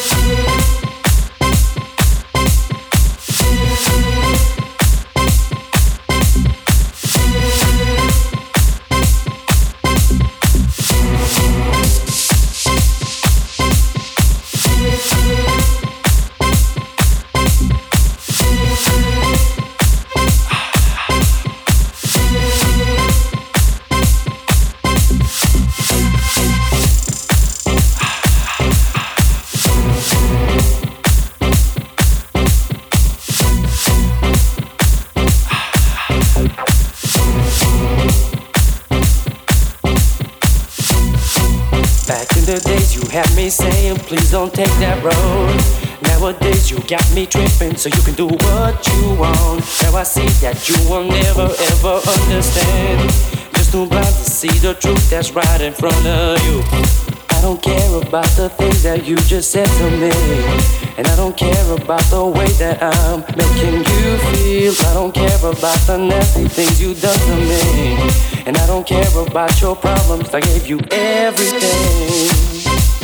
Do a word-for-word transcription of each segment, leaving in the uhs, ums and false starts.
Saying please don't take that road. Nowadays you got me tripping so you can do what you want. Now I see that you will never ever understand. Just too blind to see the truth that's right in front of you. I don't care about the things that you just said to me, and I don't care about the way that I'm making you feel. I don't care about the nasty things you done to me, and I don't care about your problems. I gave you everything.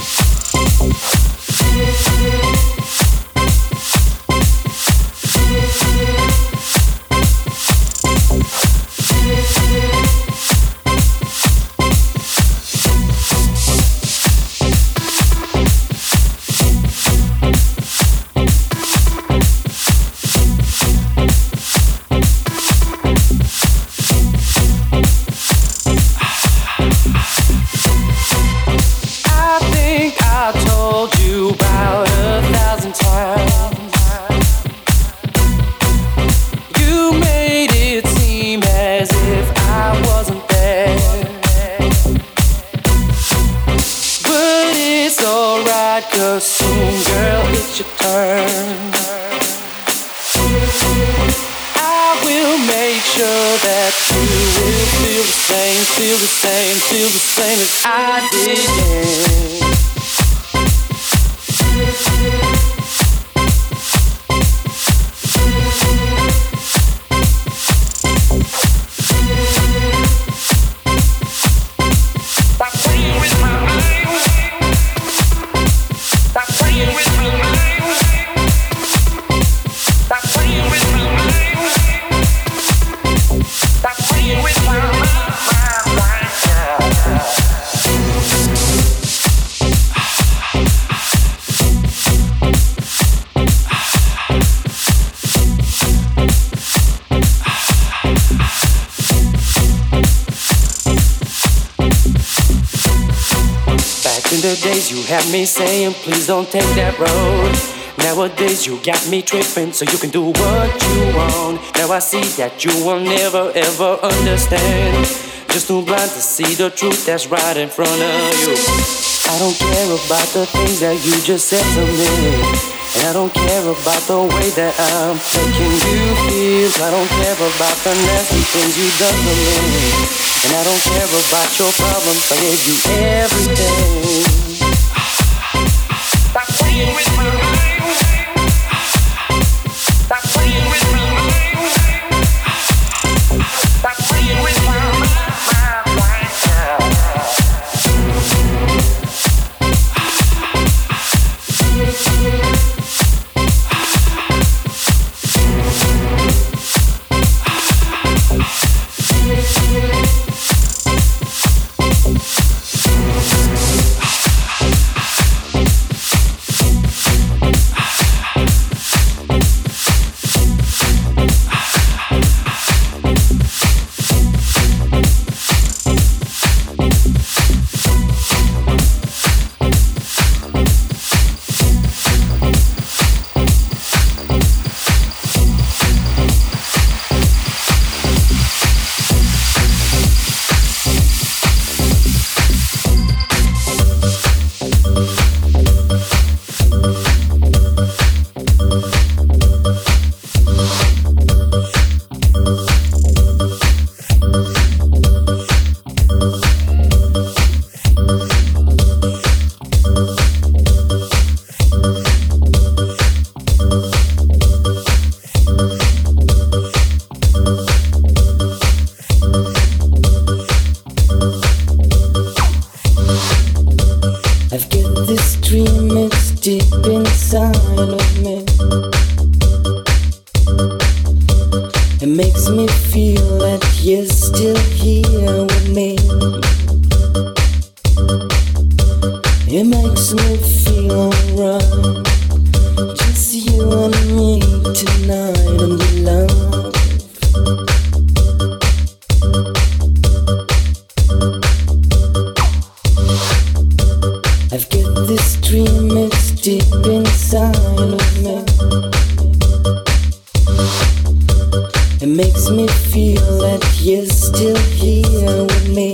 You had me saying please don't take that road. Nowadays you got me tripping so you can do what you want. Now I see that you will never ever understand. Just too blind to see the truth that's right in front of you. I don't care about the things that you just said to me, and I don't care about the way that I'm making you feel. I don't care about the nasty things you done to me, and I don't care about your problems. I gave you everything. Stop playing with my mind. Stop playing with my mind. Stop playing with my mind. I've got this dream, it's deep inside of me. It makes me feel that you're still here with me. It makes me feel alright. Just you and me tonight and the love. I've got this dream, it's deep inside of me. It makes me feel that you're still here with me.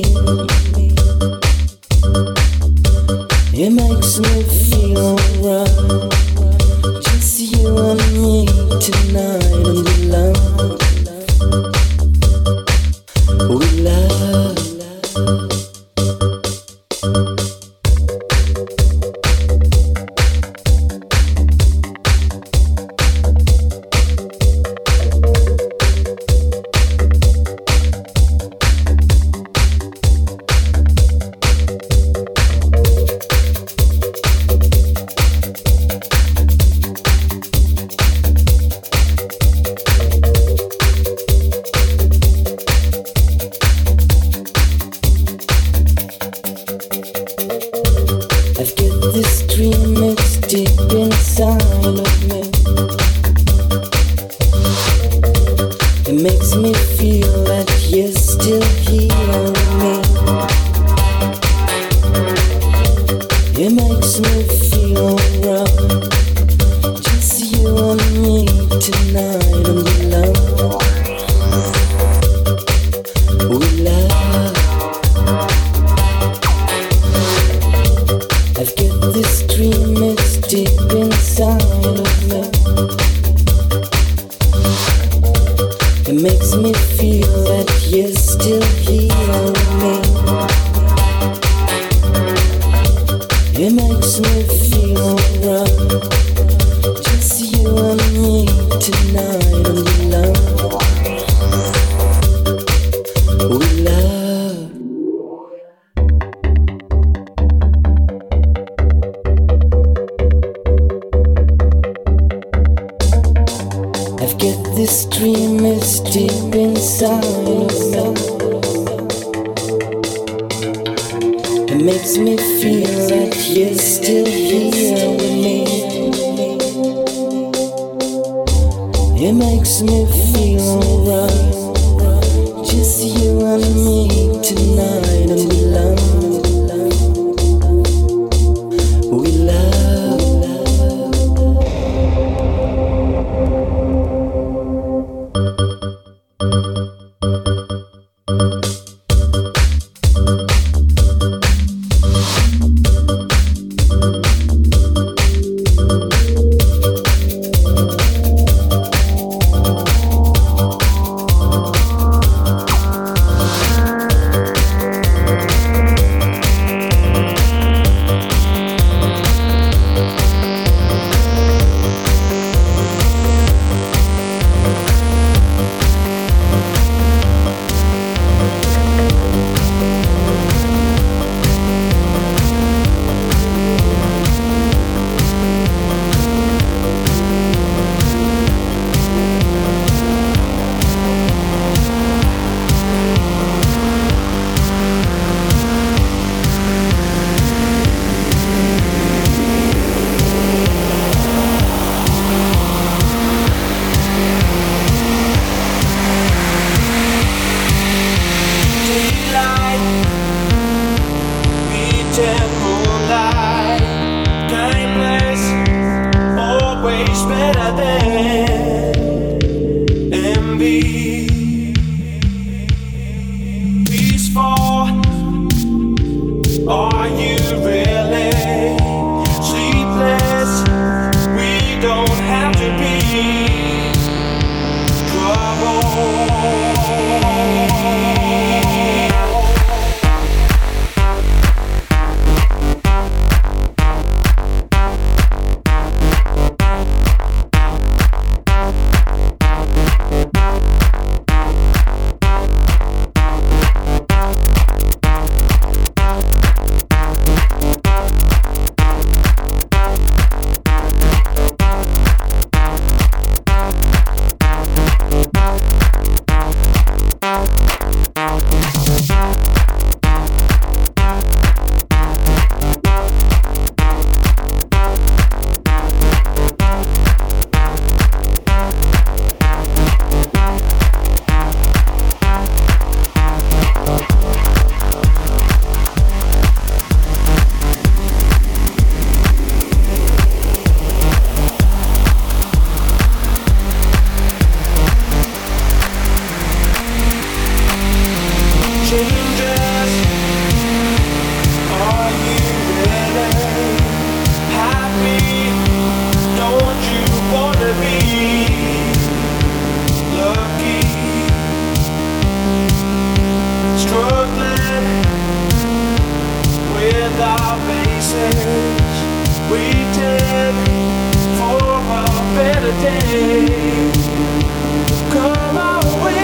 It makes me feel alright. Just you and me tonight and we love. We love. waiting for a better day. Come away.